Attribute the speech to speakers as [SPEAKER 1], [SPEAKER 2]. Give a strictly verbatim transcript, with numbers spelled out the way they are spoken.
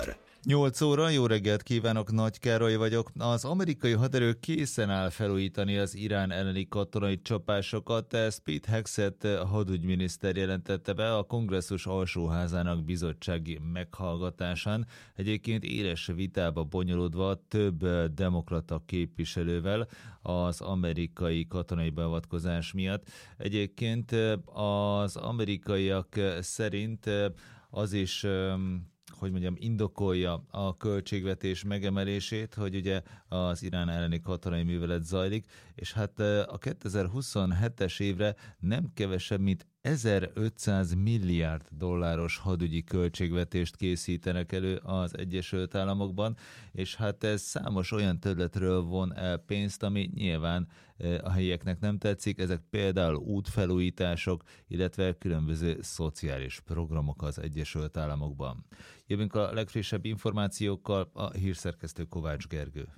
[SPEAKER 1] nyolc óra, jó reggelt kívánok, Nagy Károly vagyok. Az amerikai haderő készen áll felújítani az Irán elleni katonai csapásokat, ezt Pete Hegseth hadügyminiszter jelentette be a kongresszus alsóházának bizottsági meghallgatásán. Egyébként éles vitába bonyolódva több demokrata képviselővel az amerikai katonai beavatkozás miatt. Egyébként az amerikaiak szerint az is, hogy mondjam, indokolja a költségvetés megemelését, hogy ugye az Irán elleni katonai művelet zajlik, és hát a kétezer-huszonhetes évre nem kevesebb, mint ezerötszáz milliárd dolláros hadügyi költségvetést készítenek elő az Egyesült Államokban, és hát ez számos olyan területről von el pénzt, ami nyilván a helyieknek nem tetszik, ezek például útfelújítások, illetve különböző szociális programok az Egyesült Államokban. Jövünk a legfrissebb információkkal, a hírszerkesztő Kovács Gergő.